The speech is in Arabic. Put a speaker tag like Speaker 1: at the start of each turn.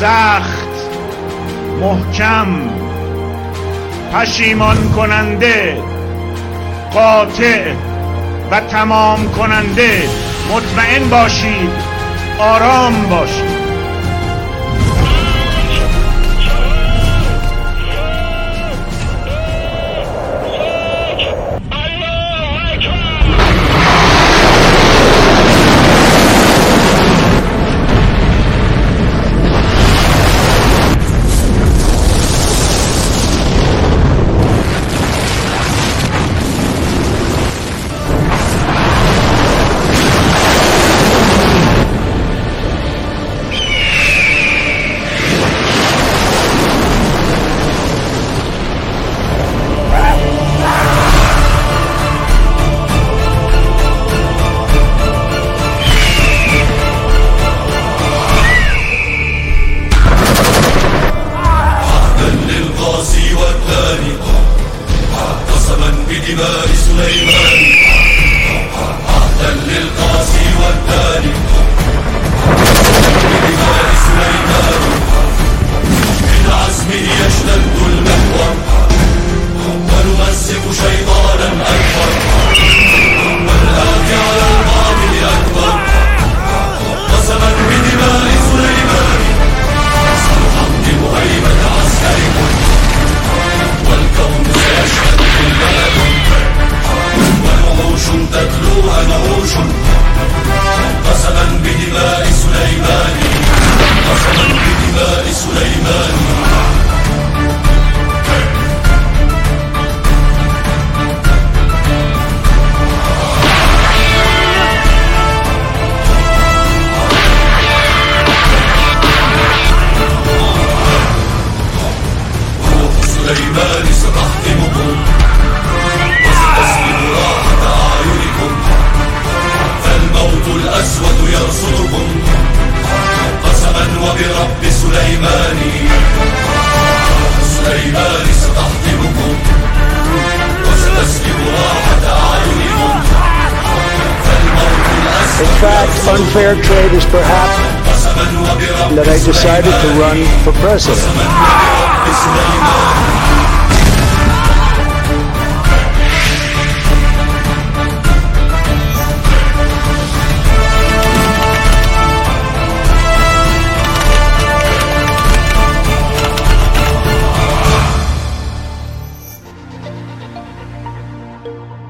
Speaker 1: سخت، محکم، پشیمان کننده، قاطع و تمام کننده. مطمئن باشید، آرام باشید.
Speaker 2: بدماء سليمان، عهدا للقاسي والداني، بدماء سليمان، من عزمه يشتد المحور، ونمزق شيطانا أكبر، والآتي على الباطل أكبر. قسما بدماء سليمان، سنحطم هيبة عسكركم، والكون سيشهد بالبلد، ونعوش تتلوها نعوش. قسما بدماء سليمان، قسما بدماء سليمان. سليمان ستحطمكم، وستسلب راحة أعينكم، فالموت الأسود يرصدكم. قسما وبرب سليمان، سليمان ستحطمكم، وستسلب راحة أعينكم، فالموت الأسود.
Speaker 3: In fact, unfair trade is perhaps that I decided to run for president.
Speaker 2: سليمان.